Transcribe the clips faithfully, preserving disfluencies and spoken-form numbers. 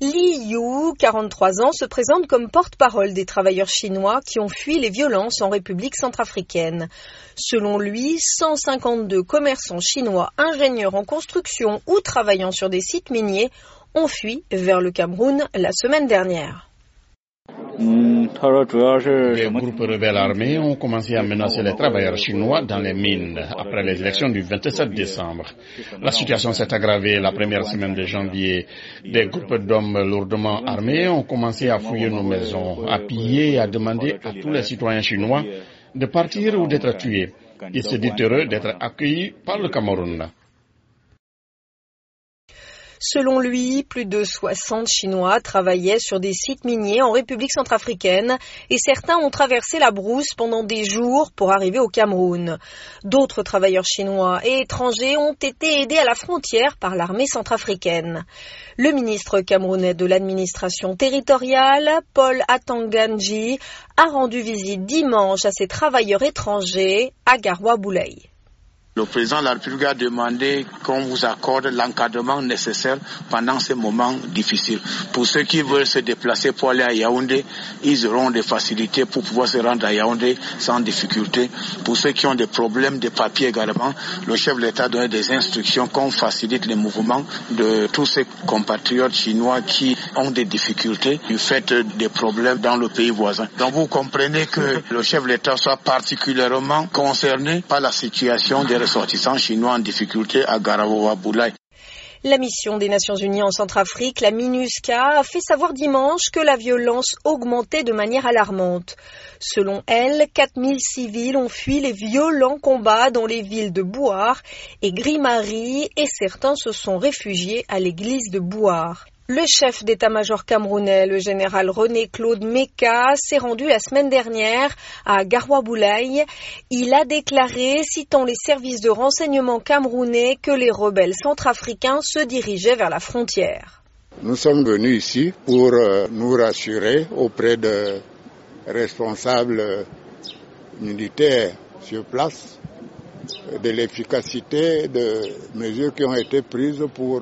Li Yu, quarante-trois ans, se présente comme porte-parole des travailleurs chinois qui ont fui les violences en République centrafricaine. Selon lui, cent cinquante-deux commerçants chinois, ingénieurs en construction ou travaillant sur des sites miniers ont fui vers le Cameroun la semaine dernière. Les groupes rebelles armés ont commencé à menacer les travailleurs chinois dans les mines après les élections du vingt-sept décembre. La situation s'est aggravée la première semaine de janvier. Des groupes d'hommes lourdement armés ont commencé à fouiller nos maisons, à piller et à demander à tous les citoyens chinois de partir ou d'être tués. Ils se disent heureux d'être accueillis par le Cameroun. Selon lui, plus de soixante Chinois travaillaient sur des sites miniers en République centrafricaine et certains ont traversé la brousse pendant des jours pour arriver au Cameroun. D'autres travailleurs chinois et étrangers ont été aidés à la frontière par l'armée centrafricaine. Le ministre camerounais de l'administration territoriale, Paul Atanganji, a rendu visite dimanche à ces travailleurs étrangers à Garoua-Boulaye. Le président de la République a demandé qu'on vous accorde l'encadrement nécessaire pendant ces moments difficiles. Pour ceux qui veulent se déplacer pour aller à Yaoundé, ils auront des facilités pour pouvoir se rendre à Yaoundé sans difficulté. Pour ceux qui ont des problèmes de papier également, le chef de l'État a donné des instructions qu'on facilite les mouvements de tous ces compatriotes chinois qui ont des difficultés du fait des problèmes dans le pays voisin. Donc vous comprenez que le chef de l'État soit particulièrement concerné par la situation des ressortissants chinois en difficulté à Garoua-Boulaye. La mission des Nations Unies en Centrafrique, la MINUSCA, a fait savoir dimanche que la violence augmentait de manière alarmante. Selon elle, quatre mille civils ont fui les violents combats dans les villes de Bouar et Grimari et certains se sont réfugiés à l'église de Bouar. Le chef d'état-major camerounais, le général René-Claude Meka, s'est rendu la semaine dernière à Garoua-Boulaye. Il a déclaré, citant les services de renseignement camerounais, que les rebelles centrafricains se dirigeaient vers la frontière. Nous sommes venus ici pour nous rassurer auprès de responsables militaires sur place de l'efficacité des mesures qui ont été prises pour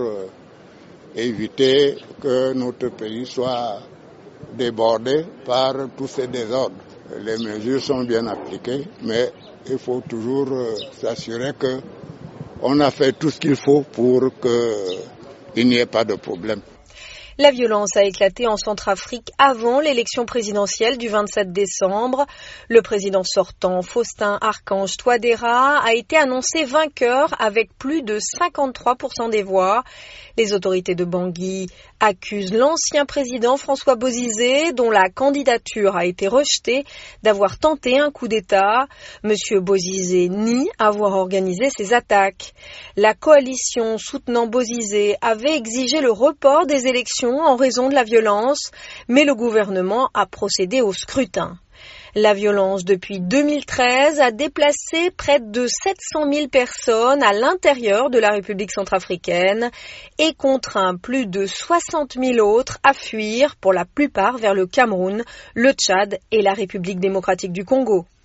éviter que notre pays soit débordé par tous ces désordres. Les mesures sont bien appliquées, mais il faut toujours s'assurer qu'on a fait tout ce qu'il faut pour qu'il n'y ait pas de problème. La violence a éclaté en Centrafrique avant l'élection présidentielle du vingt-sept décembre. Le président sortant, Faustin Archange Touadéra, a été annoncé vainqueur avec plus de cinquante-trois pour cent des voix. Les autorités de Bangui accusent l'ancien président François Bozizé, dont la candidature a été rejetée, d'avoir tenté un coup d'État. Monsieur Bozizé nie avoir organisé ces attaques. La coalition soutenant Bozizé avait exigé le report des élections en raison de la violence, mais le gouvernement a procédé au scrutin. La violence depuis deux mille treize a déplacé près de sept cent mille personnes à l'intérieur de la République centrafricaine et contraint plus de soixante mille autres à fuir, pour la plupart vers le Cameroun, le Tchad et la République démocratique du Congo.